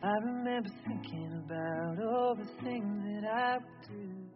I remember thinking about all the things that I would do.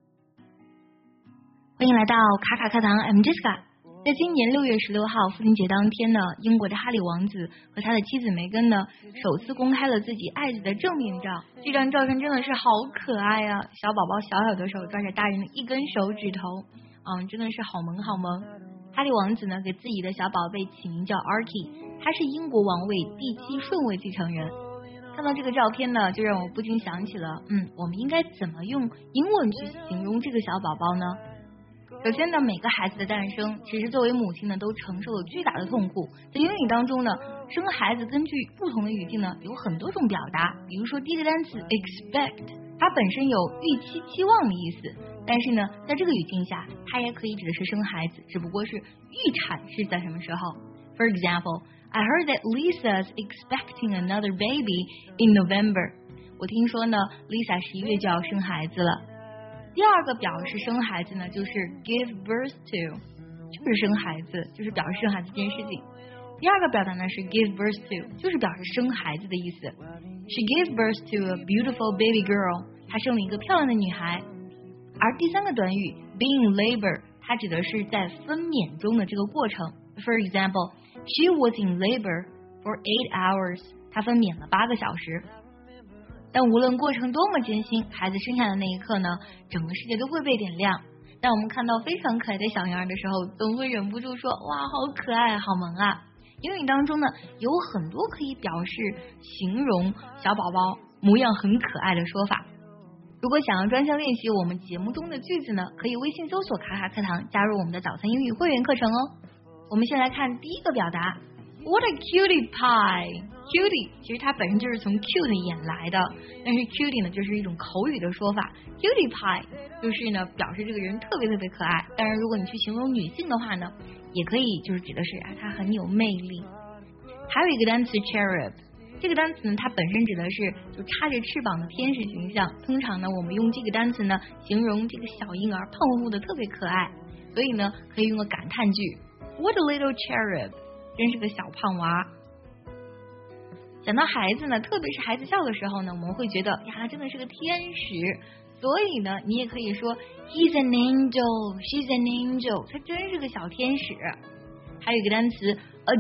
欢迎来到卡卡课堂 I'm Jessica。 在今年6月16号父亲节当天呢，英国的哈里王子和他的妻子梅根呢，首次公开了自己爱子的正面照。这张照片真的是好可爱啊，小宝宝小小的手抓着大人的一根手指头，真的是好萌好萌。哈里王子呢，给自己的小宝贝起名叫 Archie， 他是英国王位第7顺位继承人。看到这个照片呢，就让我不禁想起了，我们应该怎么用英文去形容这个小宝宝呢？首先呢，每个孩子的诞生，其实作为母亲呢，都承受了巨大的痛苦。在英语当中呢，生孩子根据不同的语境呢，有很多种表达。比如说第一个单词 expect， 它本身有预期、期望的意思，但是呢，在这个语境下，它也可以指的是生孩子，只不过是预产是在什么时候。For example, I heard that Lisa's expecting another baby in November. 我听说呢 ，Lisa 11月就要生孩子了。第二个表示生孩子呢，就是 give birth to， 就是生孩子，就是表示生孩子这件事情。第二个表达呢是 give birth to， 就是表示生孩子的意思。She gave birth to a beautiful baby girl， 她生了一个漂亮的女孩。而第三个短语 being labor， 它指的是在分娩中的这个过程。For example, she was in labor for 8 hours， 她分娩了8个小时。但无论过程多么艰辛，孩子生下的那一刻呢，整个世界都会被点亮。当我们看到非常可爱的小婴儿的时候，总会忍不住说，哇，好可爱，好萌啊。英语当中呢，有很多可以表示形容小宝宝模样很可爱的说法。如果想要专项练习我们节目中的句子呢，可以微信搜索卡卡课堂，加入我们的早餐英语会员课程哦。我们先来看第一个表达 What a cutie pie。Cutie 其实它本身就是从 cute 演来的，但是 cutie 呢就是一种口语的说法。Cutie pie 就是呢表示这个人特别特别可爱。当然如果你去形容女性的话呢，也可以就是指的是她很有魅力。还有一个单词 cherub， 这个单词呢它本身指的是就插着翅膀的天使形象。通常呢我们用这个单词呢形容这个小婴儿胖乎乎的特别可爱，所以呢可以用个感叹句 What a little cherub， 真是个小胖娃。讲到孩子呢，特别是孩子笑的时候呢，我们会觉得呀，他真的是个天使。所以呢，你也可以说 He's an angel, she's an angel， 他真是个小天使。还有一个单词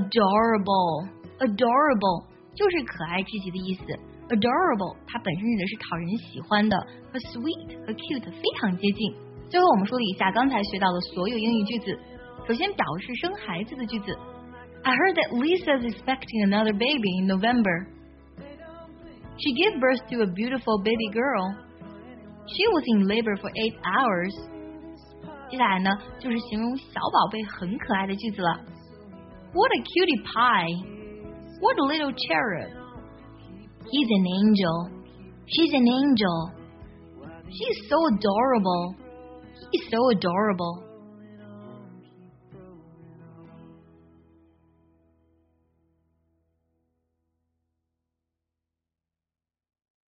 adorable， 就是可爱至极的意思。Adorable 它本身指的是讨人喜欢的，和 sweet 和 cute 非常接近。最后我们梳理一下刚才学到的所有英语句子。首先表示生孩子的句子。I heard that Lisa's expecting another baby in November. She gave birth to a beautiful baby girl. She was in labor for 8 hours. 接下来呢，就是形容小宝贝很可爱的句子了。What a cutie pie. What a little cherub. He's an angel. She's an angel. She's so adorable. He's so adorable.